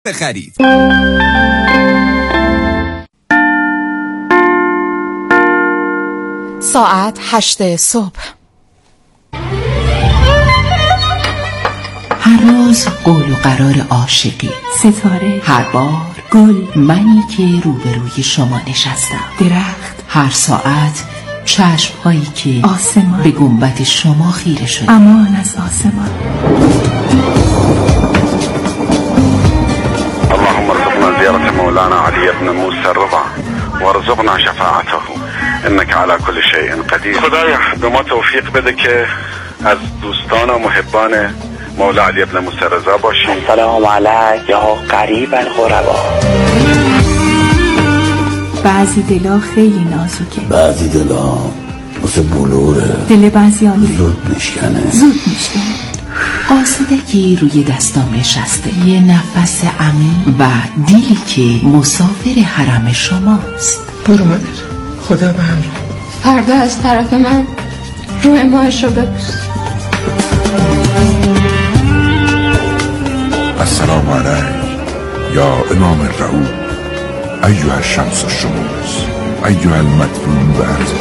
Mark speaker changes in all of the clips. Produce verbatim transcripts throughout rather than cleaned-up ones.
Speaker 1: بخرید.
Speaker 2: ساعت هشت صبح.
Speaker 3: هر روز قول و قرار عاشقی،
Speaker 4: ستاره،
Speaker 3: هر بار گل، منی که روبروی شما نشستم،
Speaker 4: درخت،
Speaker 3: هر ساعت چشم هایی که
Speaker 4: آسمان
Speaker 3: به گنبد شما خیره شده.
Speaker 4: امان از آسمان.
Speaker 5: اللهم ارزقنا زيارة مولانا علي بن موسى الرضا وارزقنا شفاعته انك على كل شيء قدیر. خدایا به ما توفیق بده که از دوستان و محبان مولا علی بن موسی الرضا باشیم.
Speaker 6: سلام علیک یا قریب الغربا.
Speaker 4: بعضی دلا خیلی نازکه،
Speaker 7: بعضی دلا مثل بلوره،
Speaker 4: دل بعضیانی
Speaker 7: زود میشکنه
Speaker 4: زود میشکنه.
Speaker 3: قاصدکی روی دستام نشسته، یه نفس عمیق و دیلی که مسافر حرم شماست.
Speaker 8: برو مادر، خدا به همراه.
Speaker 9: فردا از طرف من روی ماهش رو ببوس.
Speaker 10: السلام علیک یا امام الرعود ایها الشمس الشموس ایها المدفون بعد.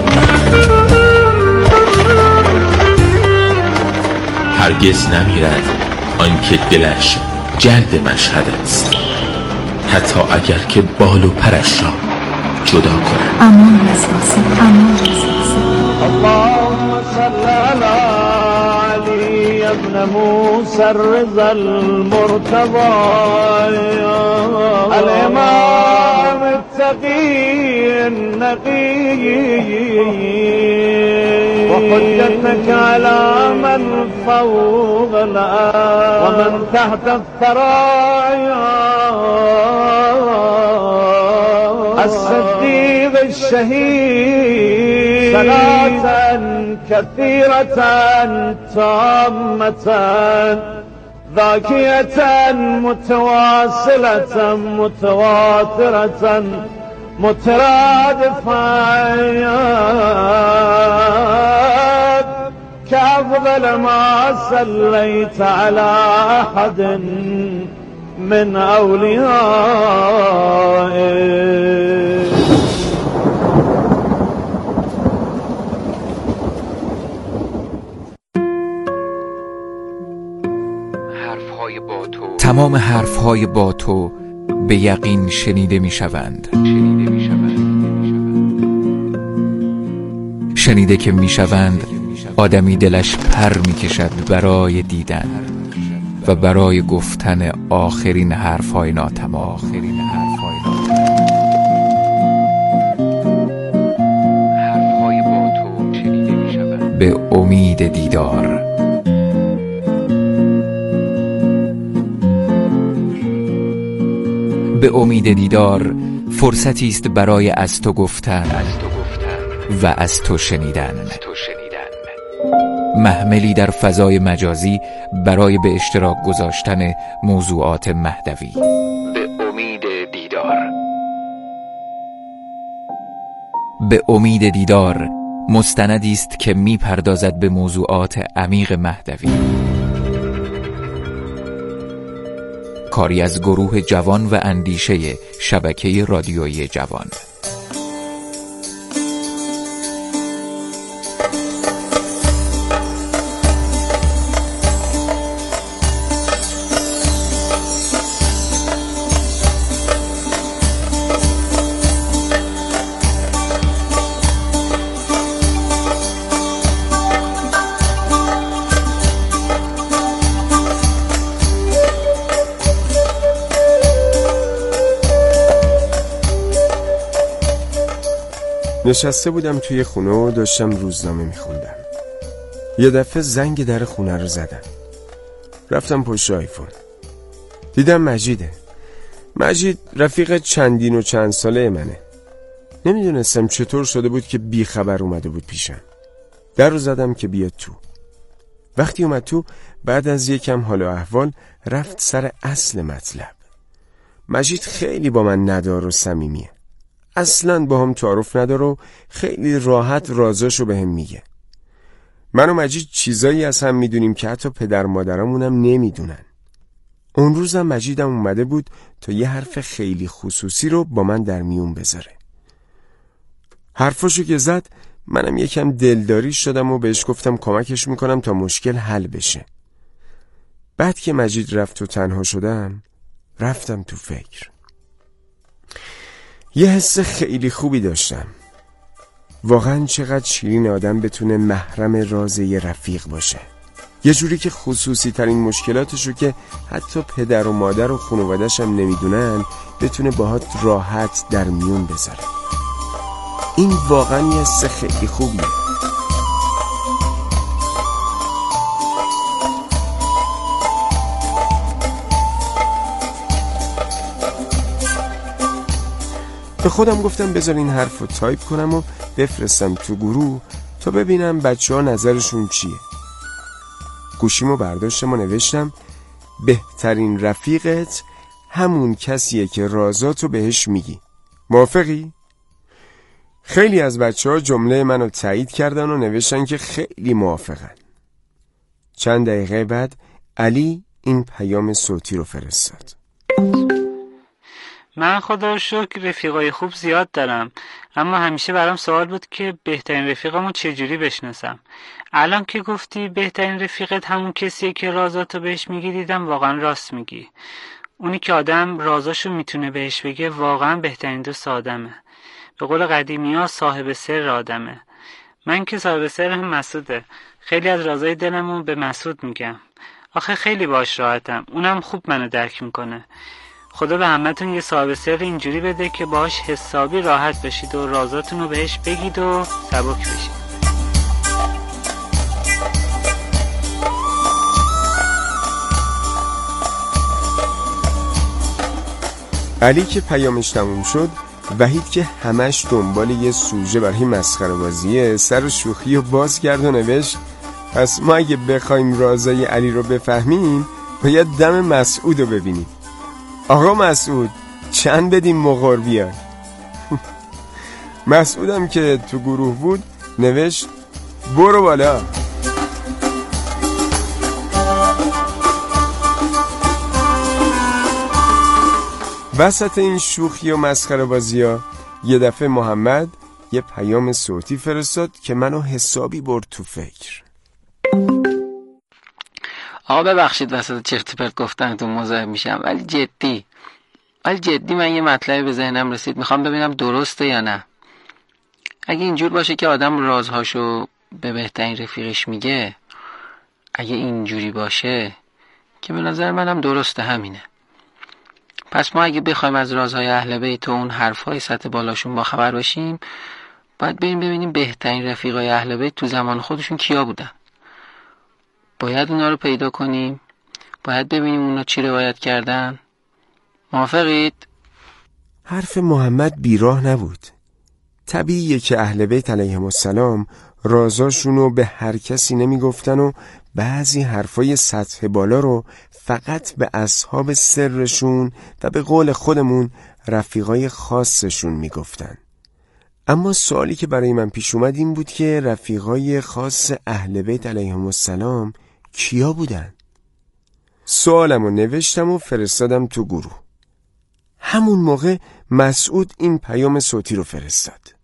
Speaker 11: هرگز نمیرد آنکه دلش جلد مشهد است، حتی اگر که بال و پرش را جدا کند.
Speaker 4: امان از آسمان، امان از آسمان.
Speaker 12: اللهم صل علی علی ابن موسی الرضا المرتضی الامام التقی النقی وحجتك على من فوق الأرض ومن تحت الثرى الصديق الشهيد صلاة كثيرة تامة ذاكية متواصلة متواترة مترادفات كأفضل ما صليت على أحد من أوليائه.
Speaker 1: تمام حرفهای با تو به یقین شنیده می شوند. شنیده که می شوند آدمی دلش پر می کشد برای دیدن و برای گفتن آخرین حرفهای ناتمام. حرفهای با تو شنیده می شوند به امید دیدار. به امید دیدار فرصتی است برای از تو گفتن و از تو شنیدن. محملی در فضای مجازی برای به اشتراک گذاشتن موضوعات مهدوی. به امید دیدار. به امید دیدار مستندی است که می پردازد به موضوعات عمیق مهدوی. کاری از گروه جوان و اندیشه شبکه رادیویی جوان.
Speaker 13: نشسته بودم توی خونه و داشتم روزنامه میخوندم. یه دفعه زنگ در خونه رو زدم. رفتم پشت آیفون. دیدم مجیده. مجید رفیق چندین و چند ساله منه. نمیدونستم چطور شده بود که بی خبر اومده بود پیشم. در رو زدم که بیاد تو. وقتی اومد تو، بعد از یکم حال و احوال رفت سر اصل مطلب. مجید خیلی با من ندار و صمیمیه. اصلاً با هم تعارف نداره و خیلی راحت رازاشو به هم میگه. من و مجید چیزایی از هم میدونیم که حتی پدر مادرامونم نمیدونن. اون روزم مجیدم اومده بود تا یه حرف خیلی خصوصی رو با من در میون بذاره. حرفاشو که زد منم یکم دلداری شدم و بهش گفتم کمکش میکنم تا مشکل حل بشه. بعد که مجید رفت و تنها شدم رفتم تو فکر. یه حس خیلی خوبی داشتم. واقعا چقدر شیرین آدم بتونه محرم راز یه رفیق باشه، یه جوری که خصوصی ترین مشکلاتشو که حتی پدر و مادر و خانواده‌ش هم نمیدونن بتونه باهات راحت در میون بذاره. این واقعا یه حس خیلی خوبیه. به خودم گفتم بذار این حرف رو تایپ کنم و بفرستم تو گروه تا ببینم بچه ها نظرشون چیه. گوشیمو برداشتم و نوشتم بهترین رفیقت همون کسیه که رازاتو بهش میگی. موافقی؟ خیلی از بچه ها جمله منو تایید کردن و نوشتن که خیلی موافقن. چند دقیقه بعد علی این پیام صوتی رو فرستاد.
Speaker 14: من خدا رو شکر رفیقای خوب زیاد دارم، اما همیشه برام سوال بود که بهترین رفیقمو چجوری بشناسم. الان که گفتی بهترین رفیقت همون کسیه که رازاتو بهش میگی، دیدم واقعا راست میگی. اونی که آدم رازاشو میتونه بهش بگه واقعا بهترین دوست آدمه. به قول قدیمی ها صاحب سر آدمه. من که صاحب سرم مسعوده. خیلی از رازای دلمو به مسعود میگم. آخه خیلی باش راحتم، اونم خوب منو درک میکنه. خدا به همتون یه صاحب سر اینجوری بده که باهاش حسابی راحت بشید و رازاتون رو بهش بگید و سبک بشید.
Speaker 13: علی که پیامش تموم شد، وحید که همش دنبال یه سوژه برای مسخره بازیه سر شوخی و باز کرد و نوشت پس ما اگه بخوایم رازای علی رو بفهمیم باید دم مسعود رو ببینیم. آقا مسعود چند بدیم مغور بیاد. مسعودم که تو گروه بود نوشت برو بالا. وسط این شوخی و مسخره بازی ها یه دفعه محمد یه پیام صوتی فرستاد که منو حسابی برد تو فکر.
Speaker 15: آقا ببخشید وسط چرت و پرت گفتنتون مزاحم میشم، ولی جدی ولی جدی من یه مطلبی به ذهنم رسید، میخوام ببینم درسته یا نه. اگه اینجور باشه که آدم رازهاشو به بهترین رفیقش میگه، اگه اینجوری باشه که به نظر منم درسته همینه، پس ما اگه بخوایم از رازهای اهل بیت و اون حرفهای سطح بالاشون با خبر باشیم، باید بریم ببینیم بهترین رفیقای اهل بیت تو زمان خودشون کیا بودن. باید اونا رو پیدا کنیم، باید ببینیم اونا چی روایت کردن. موافقید؟
Speaker 13: حرف محمد بیراه نبود. طبیعیه که اهل بیت علیهم السلام رازاشونو به هر کسی نمی گفتن و بعضی حرفای سطح بالا رو فقط به اصحاب سرشون و به قول خودمون رفیقای خاصشون می گفتن. اما سوالی که برای من پیش اومد این بود که رفیقای خاص اهل بیت علیهم السلام کیا بودن؟ سوالمو نوشتم و فرستادم تو گروه. همون موقع مسعود این پیام صوتی رو فرستاد.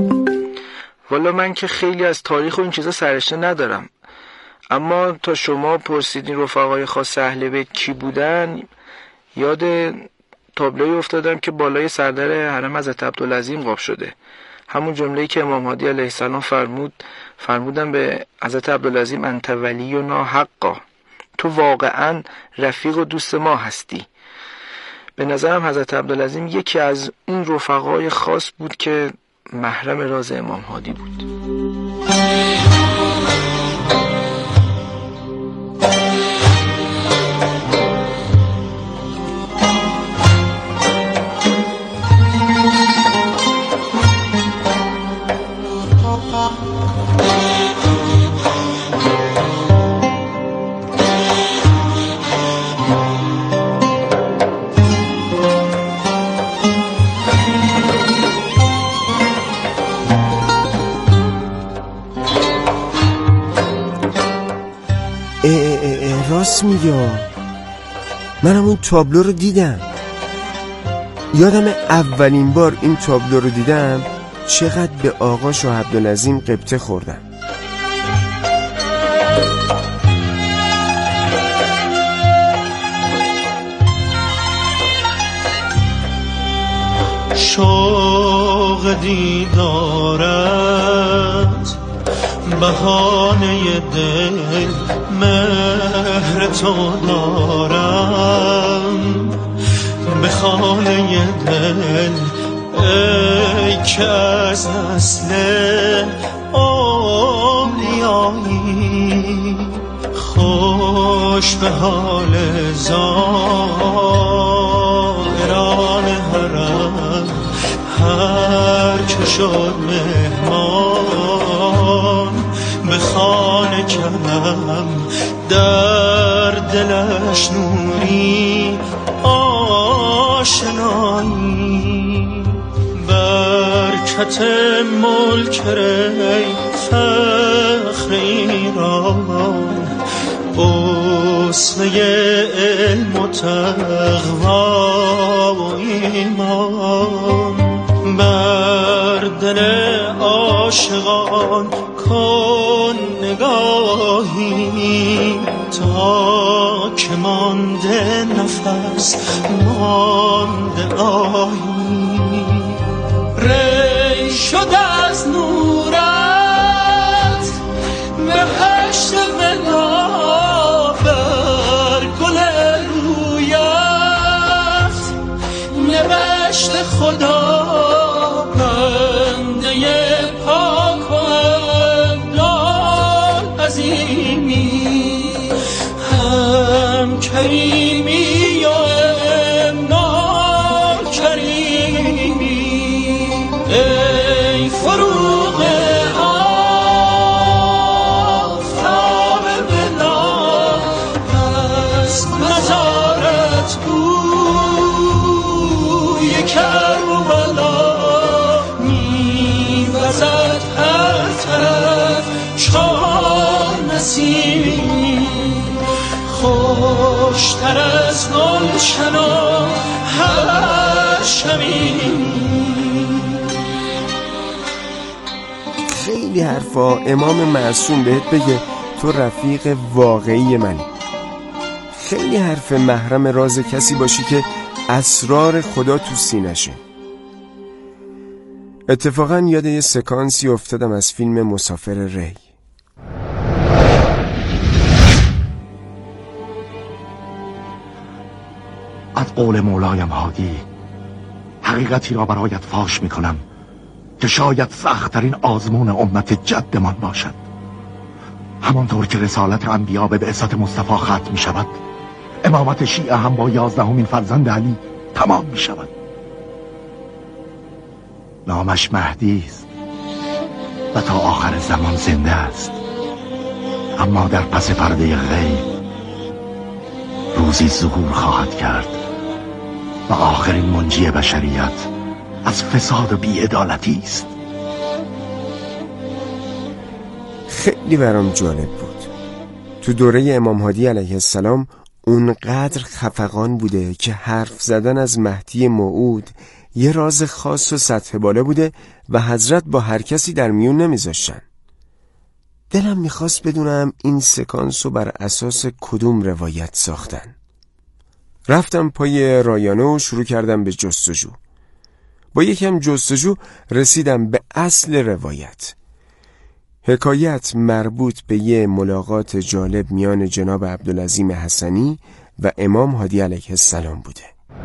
Speaker 16: والا من که خیلی از تاریخ و این چیزا سرشته ندارم، اما تا شما پرسیدین رفقای خاص اهل بیت کی بودن، یاد تابلوی افتادم که بالای سردر حرم حضرت عبدالعظیم قاب شده. همون جمله‌ای که امام هادی علیه السلام فرمود فرمودن به حضرت عبدالعظیم انت ولی و نا حقا، تو واقعا رفیق و دوست ما هستی. به نظرم حضرت عبدالعظیم یکی از اون رفقای خاص بود که محرم راز امام هادی بود.
Speaker 13: راست میگه. منم اون تابلو رو دیدم. یادم اولین بار این تابلو رو دیدم چقدر به آقا شاه عبدالعظیم غبطه خوردم.
Speaker 12: شوق دیدارت بهانه دل مهر تو دارم، به خانه دل ای که از نسل اولیایی، خوش به حال زائران حرم، هر که شد مهمان به خانه کردم، در دلش نوری آشنایی، برکت ملک ری فخر ایران، اسوه علم و تقوا و ایمان، بر دل عاشقان کن نگاهی، تا که مانده نفس مانده آهی، ری شد از نورت بهشت ولا، بر گل رویت نوشت خدا، بنده پاک و ابدال عظیمی، هم کریمی و امنال کریمی، ای فروغ آفتاب بلا، از مزارت بوی کربلا، میوزد هر طرف چون نسیمی، خوشتر از گلشن و هر شبی.
Speaker 13: خیلی حرفا امام معصوم بهت بگه تو رفیق واقعی منی. خیلی حرف محرم راز کسی باشی که اسرار خدا تو سینشه. اتفاقا یاد یه سکانسی افتادم از فیلم مسافر ری.
Speaker 17: از قول مولایم هادی حقیقتی را برایت فاش می کنم که شاید سخت‌ترین آزمون امت جدمان باشد. همانطور که رسالت انبیا به بعثت مصطفی ختم می شود، امامت شیعه هم با یازدهمین فرزند علی تمام می شود. نامش مهدی است و تا آخر زمان زنده است، اما در پس پرده غیب روزی ظهور خواهد کرد و آخرین منجی بشریت از فساد و بی‌عدالتی است.
Speaker 13: خیلی برام جالب بود. تو دوره امام هادی علیه السلام اونقدر خفقان بوده که حرف زدن از مهدی موعود یه راز خاص و سطح بالا بوده و حضرت با هر کسی در میون نمیذاشتن. دلم میخواست بدونم این سکانس رو بر اساس کدوم روایت ساختن. رفتم پای رایانه و شروع کردم به جستجو. با یکم جستجو رسیدم به اصل روایت. حکایت مربوط به یه ملاقات جالب میان جناب عبدالعظیم حسنی و امام هادی علیه السلام بوده.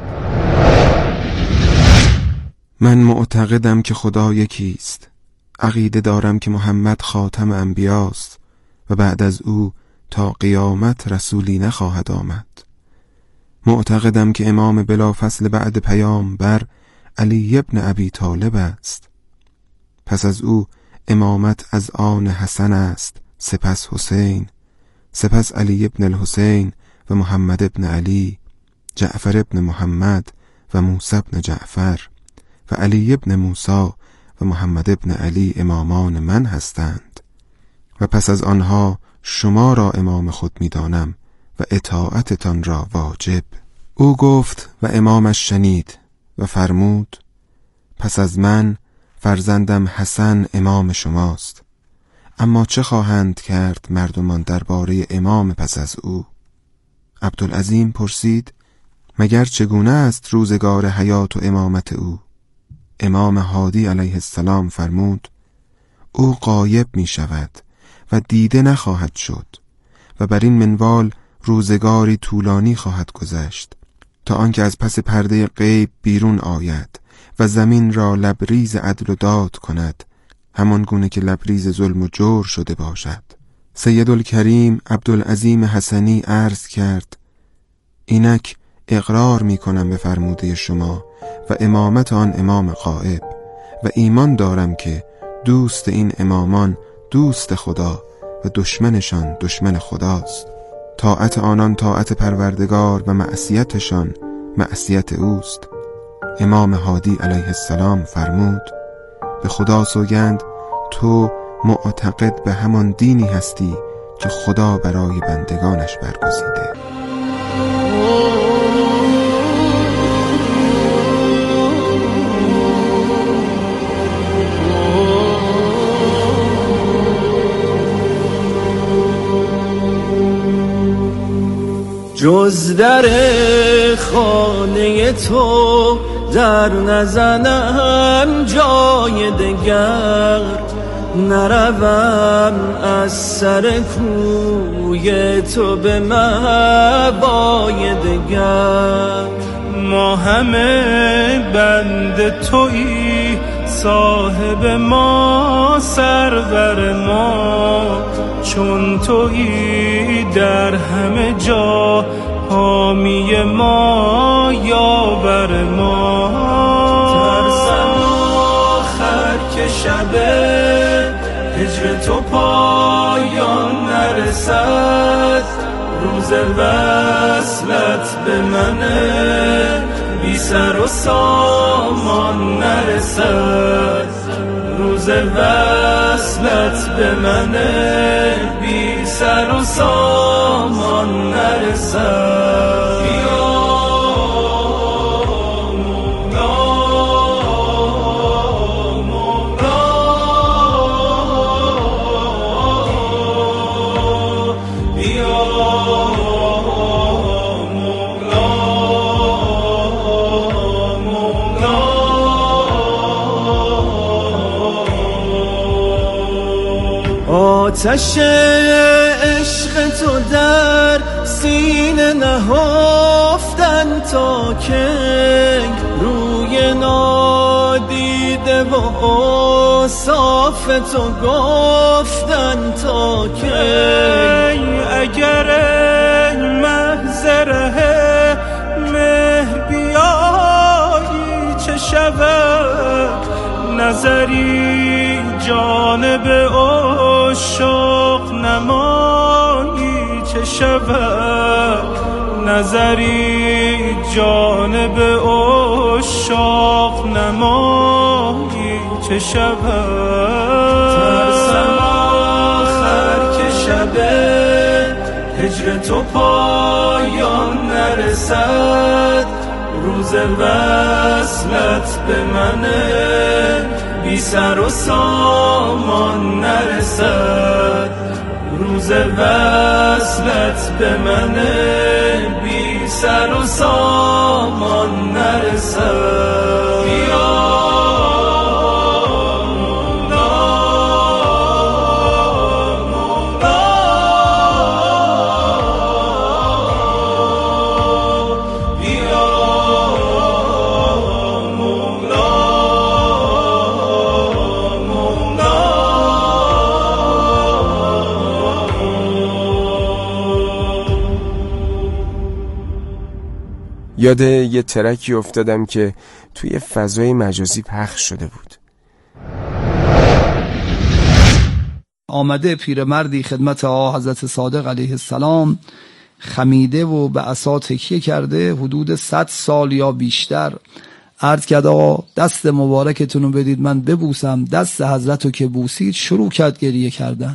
Speaker 18: من معتقدم که خدا یکیست. عقیده دارم که محمد خاتم انبیاست و بعد از او تا قیامت رسولی نخواهد آمد. معتقدم که امام بلافصل بعد پیامبر علی ابن ابی طالب است. پس از او امامت از آن حسن است، سپس حسین، سپس علی ابن الحسین و محمد ابن علی، جعفر ابن محمد و موسی ابن جعفر و علی ابن موسی و محمد ابن علی امامان من هستند و پس از آنها شما را امام خود می دانم و اطاعتتان را واجب. او گفت و امامش شنید و فرمود پس از من فرزندم حسن امام شماست، اما چه خواهند کرد مردمان درباره امام پس از او؟ عبدالعظیم پرسید مگر چگونه است روزگار حیات و امامت او؟ امام هادی علیه السلام فرمود او غایب می شود و دیده نخواهد شد و بر این منوال روزگاری طولانی خواهد گذشت تا آنکه از پس پرده غیب بیرون آید و زمین را لبریز عدل و داد کند، همان گونه که لبریز ظلم و جور شده باشد. سیدالکریم عبدالعظیم حسنی عرض کرد اینک اقرار می کنم به فرموده شما و امامت آن امام غائب و ایمان دارم که دوست این امامان دوست خدا و دشمنشان دشمن خداست. طاعت آنان طاعت پروردگار و معصیتشان معصیت اوست. امام هادی علیه السلام فرمود به خدا سوگند تو معتقد به همان دینی هستی که خدا برای بندگانش برگزیده.
Speaker 12: جز در خانه تو در نزنم جای دگر، نروم از سر کوی تو به مبای دگر. ما همه بند تویی صاحب ما سرور ما، چون تویی در همه جا حامی ما یاور ما. ترسم آخر که شب هجر تو پایان نرسد، روز وصلت به من بی سر و سامان نرسد، روز وصلت به من بی سر و سامان نرسد. بیا مولا مولا، بیا آتش عشق تو در سینه نهفتن تا که روی نادیده و اوصاف تو گفتن تا که اگر محضره مهر بیایی چه شود، نظری جانب عشاق نمایی چه شود، نظری جانب عشاق نمایی چه شود. ترسم آخر که شب هجر تو پایان نرسد، روز وصلت به من بی سر و سامان نرسد، روز وصلت به من بی سر و سامان نرسد. بیا
Speaker 13: یاد یه ترکی افتادم که توی فضای مجازی پخش شده بود.
Speaker 19: آمده پیرمردی خدمت آقا حضرت صادق علیه السلام، خمیده و به عصا تکیه کرده، حدود صد سال یا بیشتر. عرض کرد آقا دست مبارکتون رو بدید من ببوسم. دست حضرت رو که بوسید شروع کرد گریه کردن.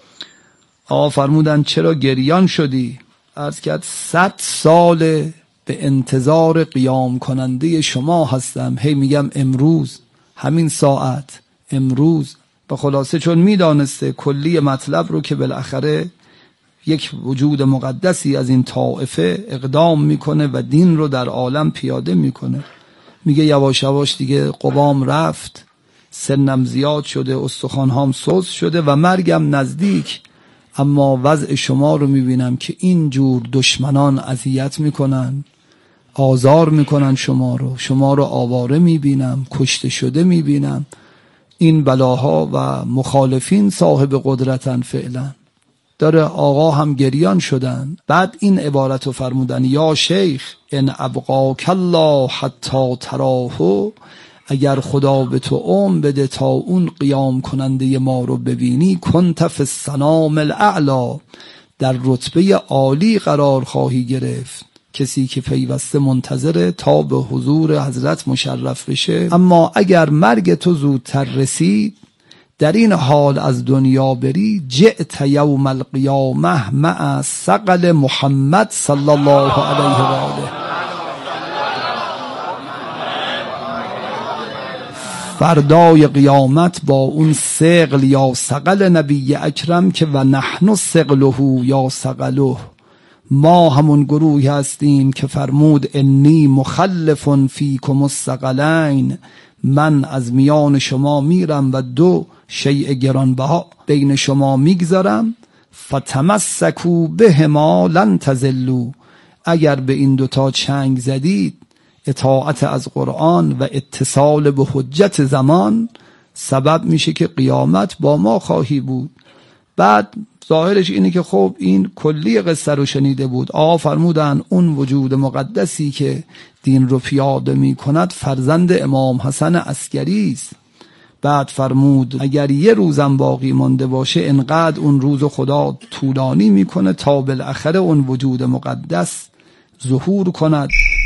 Speaker 19: آقا فرمودن چرا گریان شدی؟ عرض کرد صد سال به به انتظار قیام کننده شما هستم. هی میگم امروز، همین ساعت، امروز. به خلاصه چون میدانسته کلی مطلب رو که بالاخره یک وجود مقدسی از این طائفه اقدام میکنه و دین رو در عالم پیاده میکنه، میگه یواش یواش دیگه قوام رفت، سنم زیاد شده، استخوانهام سوز شده و مرگم نزدیک، اما وضع شما رو میبینم که اینجور دشمنان اذیت میکنن، آزار میکنن شما رو، شما رو آواره میبینم، کشته شده میبینم. این بلاها و مخالفین صاحب قدرتن فعلا. داره آقا هم گریان شدن. بعد این عبارت رو فرمودن: یا شیخ ان ابقاک الله حتی تراه، اگر خدا به تو عمر بده تا اون قیام کننده ما رو ببینی، کنت فی السنام الاعلی، در رتبه عالی قرار خواهی گرفت. کسی که پیوسته منتظره تا به حضور حضرت مشرف بشه. اما اگر مرگ تو زودتر رسید، در این حال از دنیا بری، جئت یوم القیامه مع ثقل محمد صلی الله علیه و آله. فردای قیامت با اون ثقل یا ثقل نبی اکرم که و نحن ثقله یا ثقله، ما همون گروهی هستیم که فرمود انی مخلف فیکم الثقلین، من از میان شما میرم و دو شیء گرانبها بین شما میگذارم، فتمسکوا بهما لن تضلوا، اگر به این دوتا چنگ زدید، اطاعت از قرآن و اتصال به حجت زمان، سبب میشه که قیامت با ما خواهی بود. بعد ظاهرش اینه که خب این کلی قصه رو شنیده بود. آقا فرمودن اون وجود مقدسی که دین رو پیاده می کند فرزند امام حسن عسکری است. بعد فرمود اگر یه روزم باقی مانده باشه، انقدر اون روز خدا طولانی میکنه تا بالاخره اون وجود مقدس ظهور کند.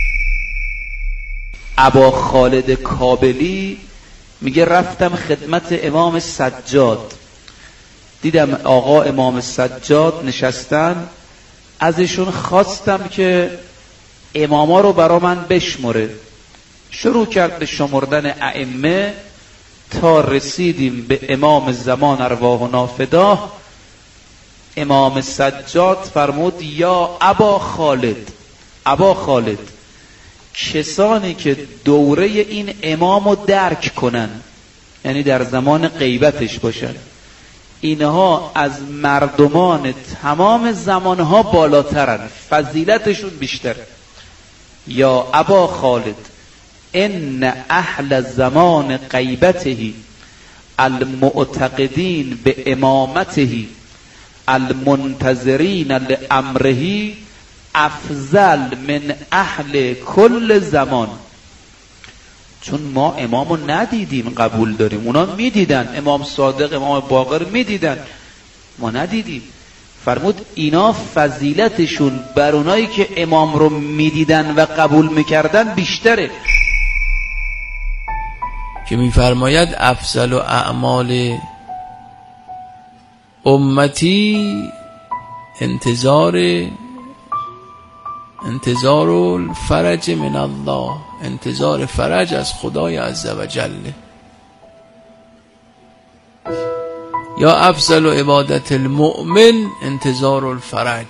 Speaker 20: ابا خالد کابلی میگه رفتم خدمت امام سجاد، دیدم آقا امام سجاد نشستن، ازشون خواستم که اماما رو برا من بشمره. شروع کرد به شمردن ائمه تا رسیدیم به امام زمان ارواح نافداه. امام سجاد فرمود یا ابا خالد، ابا خالد، کسانی که دوره این امام رو درک کنن، یعنی در زمان غیبتش باشن، اینها از مردمان تمام زمانها بالاترن، فضیلتشون بیشتر. یا ابا خالد ان اهل زمان غیبته المعتقدین به امامته المنتظرین لامره افضل من اهل کل زمان. چون ما امامو ندیدیم قبول داریم، اونا میدیدن، امام صادق، امام باقر میدیدن، ما ندیدیم. فرمود اینا فضیلتشون بر اونایی که امام رو میدیدن و قبول میکردن بیشتره.
Speaker 21: که میفرماید افضل و اعمال امتی انتظار انتظار الفرج من الله، انتظار فرج از خدای عزوجل. یا افضل عبادت المؤمن انتظار الفرج،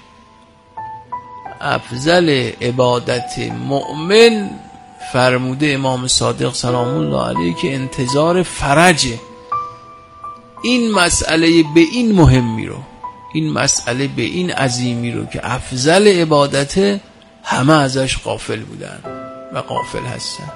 Speaker 21: افضل عبادت مؤمن فرموده امام صادق سلام الله علیه که انتظار فرجه. این مسئله به این مهمی رو، این مسئله به این عظیمی رو که افضل عبادت، همه ازش غافل بودن و غافل هستن.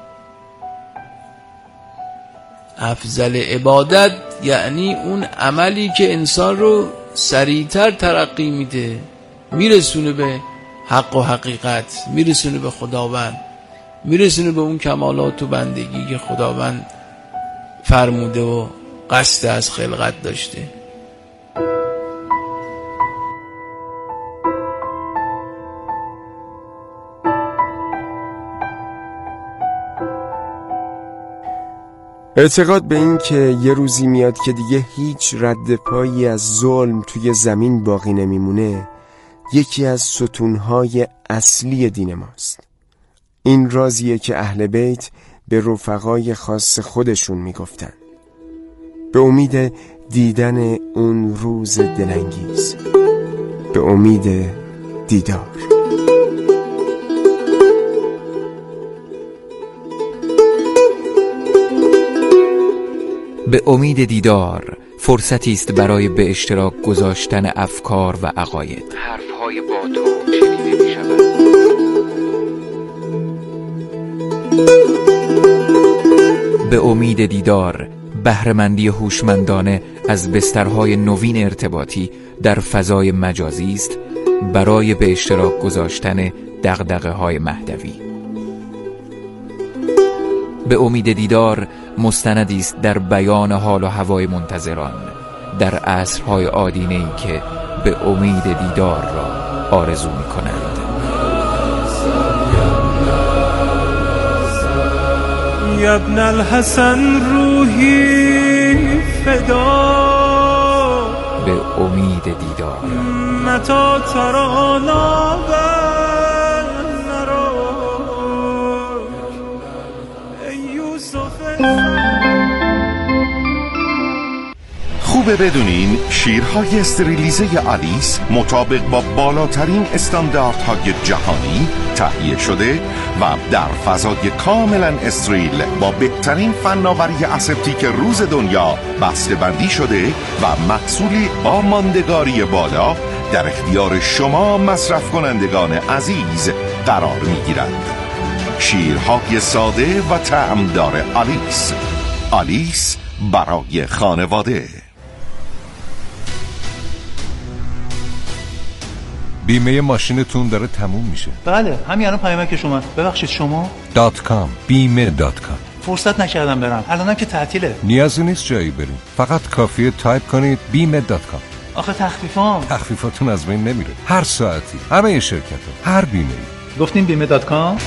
Speaker 21: افضل عبادت یعنی اون عملی که انسان رو سریعتر ترقی میده، میرسونه به حق و حقیقت، میرسونه به خداوند، میرسونه به اون کمالات و بندگی که خداوند فرموده و قصد از خلقت داشته.
Speaker 13: اعتقاد به این که یه روزی میاد که دیگه هیچ رد پایی از ظلم توی زمین باقی نمیمونه، یکی از ستونهای اصلی دین ماست. این رازیه که اهل بیت به رفقای خاص خودشون میگفتن، به امید دیدن اون روز دلانگیز، به امید دیدار.
Speaker 1: به امید دیدار فرصتی است برای به اشتراک گذاشتن افکار و عقاید. حرفهای با تو شنیده می شود. به امید دیدار بهره‌مندی هوشمندانه از بسترهای نوین ارتباطی در فضای مجازی است برای به اشتراک گذاشتن دغدغه‌های مهدوی. به امید دیدار مستندی است در بیان حال و هوای منتظران در عصرهای آدینه‌ای که به امید دیدار را آرزو می‌کنند.
Speaker 12: یا ابن الحسن روحی فدا،
Speaker 1: به امید دیدار.
Speaker 12: متا ترانا
Speaker 2: خوبه بدونین شیرهای استریلیزه آلیس مطابق با بالاترین استانداردهای جهانی تهیه شده و در فضای کاملا استریل با بهترین فناوری اسپتیک روز دنیا بسته بندی شده و محصولی با ماندگاری بالا در اختیار شما مصرف کنندگان عزیز قرار میگیرد. شیرهای ساده و طعمدار آلیس. آلیس برای خانواده.
Speaker 10: بیمه ماشینتون داره تموم میشه.
Speaker 22: بله همین الان پیامک شما. ببخشید شما
Speaker 10: دات کام بیمه دات کام.
Speaker 22: فرصت نکردم برم، الانم که تعطیله.
Speaker 10: نیازی نیست جایی بریم، فقط کافیه تایپ کنید بیمه دات کام.
Speaker 22: آخه تخفیفام
Speaker 10: تخفیفاتون از بین نمیره، هر ساعتی، همه شرکت ها، هر بیمه ای.
Speaker 22: گفتین بیمه دات کام؟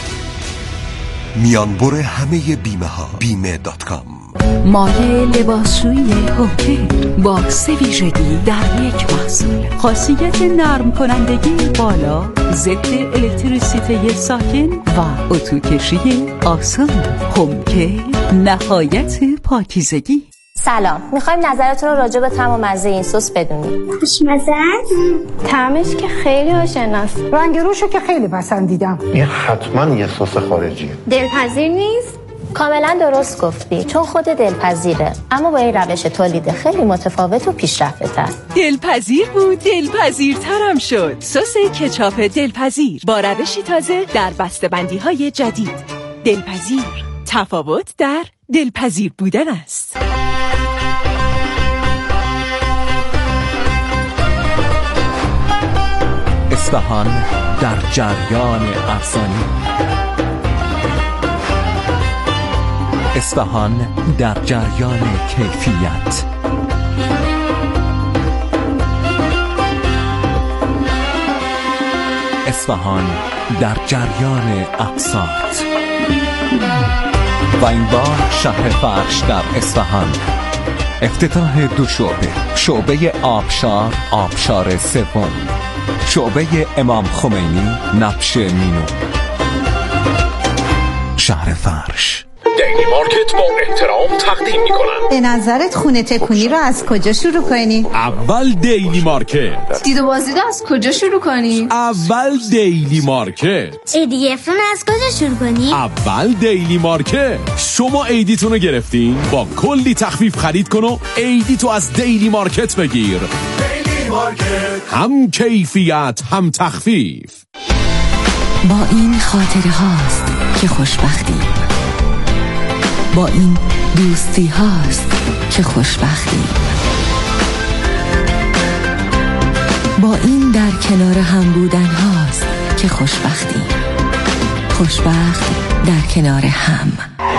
Speaker 2: میانبر همه بیمه ها بیمه دات کام.
Speaker 3: مایه لباسشویی هوکر با سه ویژگی در یک محصول. خاصیت نرم کنندگی بالا، ضد الکتریسیته ساکن و اتوکشی آسان. هوکر نهایت پاکیزگی.
Speaker 23: سلام، میخوایم نظرتون رو راجع به طعم و مزه این سس بدونیم.
Speaker 9: خوشمزه است؟ طعمش که خیلی آشناست.
Speaker 24: رنگ روشو که خیلی پسندیدم.
Speaker 7: این حتما یه سس خارجیه.
Speaker 23: دلپذیر نیست؟ کاملا درست گفتی، چون خود دلپذیره، اما با این روش تولید خیلی متفاوت و پیشرفته تر.
Speaker 3: دلپذیر بود، دلپذیرترم شد. سس کچاپ دلپذیر با روشی تازه در بسته‌بندی های جدید. دلپذیر، تفاوت در دلپذیر بودن است.
Speaker 25: اصفهان در جریان افسانه. اصفهان در جریان کیفیت. اصفهان در جریان اقساط. و این بار شهر فرش در اصفهان. افتتاح دو شعبه، شعبه آبشار، آبشار سوم، شعبه امام خمینی، نبش مینو. شهر فرش.
Speaker 26: دیلی مارکت با احترام تقدیم می‌کنند.
Speaker 27: به نظرت خونه تکونی رو از کجا شروع کنیم؟
Speaker 26: اول دیلی مارکت.
Speaker 9: دید و بازدید از کجا شروع کنیم؟
Speaker 26: اول دیلی مارکت.
Speaker 9: ایدی‌اف رو از کجا شروع کنیم؟
Speaker 26: اول دیلی مارکت. شما ایدیتون رو گرفتین؟ با کلی تخفیف خرید کن و ایدیتو از دیلی مارکت بگیر. دیلی مارکت. هم کیفیت هم تخفیف.
Speaker 3: با این خاطره هاست که خوشبختیم. با این دوستی هاست که خوشبختیم. با این در کنار هم بودن هاست که خوشبختیم. خوشبخت در کنار هم.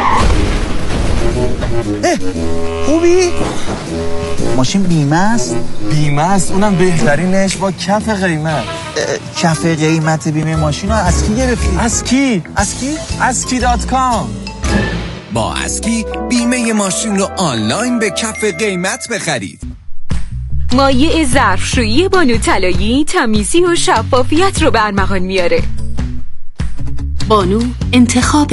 Speaker 28: خوبی؟ ماشین بیمه است؟ بیمه است، اونم بهترینش با کف قیمت. کف قیمت بیمه ماشین رو از کی گرفتی؟ از کی؟ از کی؟ اسکی دات کام.
Speaker 29: با اسکی بیمه ماشین رو آنلاین به کف قیمت بخرید.
Speaker 3: مایع ظرفشویی بانو طلایی تمیزی و شفافیت رو به ارمغان میاره. بانو انتخاب